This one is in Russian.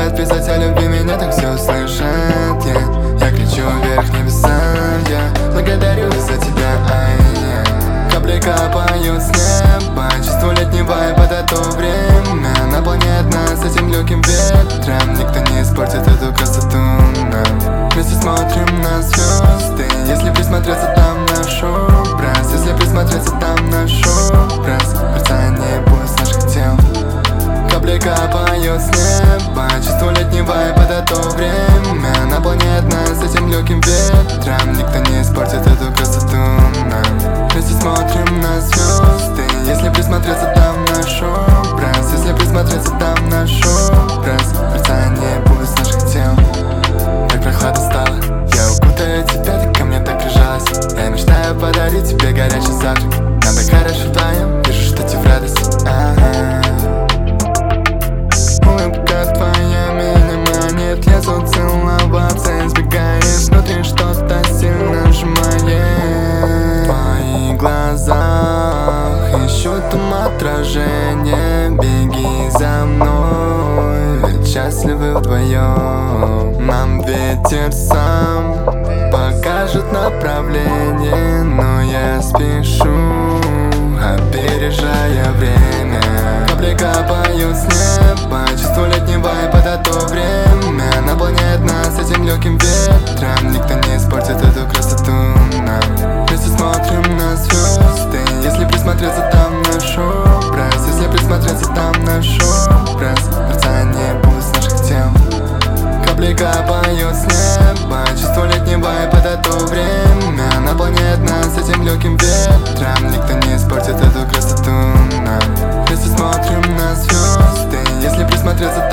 забывает писать о любви, меня так все слышат. Я кричу вверх небеса, я благодарю за тебя, капли капают с неба, чувство летний вайб, это то время наполняет нас этим легким ветром. Никто не испортит эту красоту нам. Вместе смотрим на звезды, если присмотреться, там наш образ. Если присмотреться, там наш образ. Мерцание пульс наших тел, капли капают с неба, чувство летний вайб, это то время наполняет нас этим легким ветром. Никто не испортит эту красоту нам. Вместе смотрим на звезды, если присмотреться, там наш образ. Если присмотреться, там наш образ. Мерцание пульс наших тел. Так прохладно стало, я укутаю тебя, ты ко мне так прижалась. Я мечтаю подарить тебе горячий завтрак. Нам так хорошо вдвоем, вижу, что тебе в радость. Улыбка твоя меня манит, лезу целоваться, избегаешь внутри, что-то сильно сжимает. В твоих глазах ищу там отражение, беги за мной, ведь счастливы вдвоем. Нам ветер сам покажет направление, но я спешу, опережая время. Капли капают с неба, чувство летний вайб, это то время наполняет нас этим легким ветром. Никто не испортит эту красоту нам. Вместе смотрим на звезды, если присмотреться, там наш образ. Если присмотреться, там наш образ. Мерцание пульс наших тел, капли капают с неба, чувство летний вайб, это то время наполняет нас этим легким ветром. Никто не испортит эту красоту нам. Вместе смотрим на звезды, если присмотреться,